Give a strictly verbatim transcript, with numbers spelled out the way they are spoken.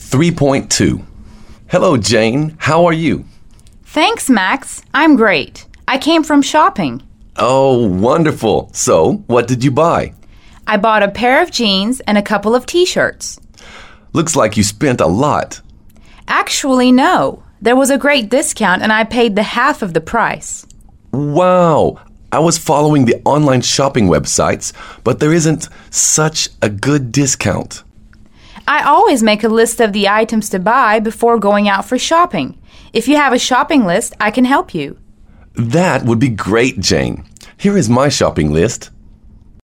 three point two. Hello, Jane. How are you? Thanks, Max. I'm great. I came from shopping. Oh, wonderful. So, what did you buy? I bought a pair of jeans and a couple of t-shirts. Looks like you spent a lot. Actually, no. There was a great discount and I paid the half of the price. Wow. I was following the online shopping websites, but there isn't such a good discount. I always make a list of the items to buy before going out for shopping. If you have a shopping list, I can help you. That would be great, Jane. Here is my shopping list.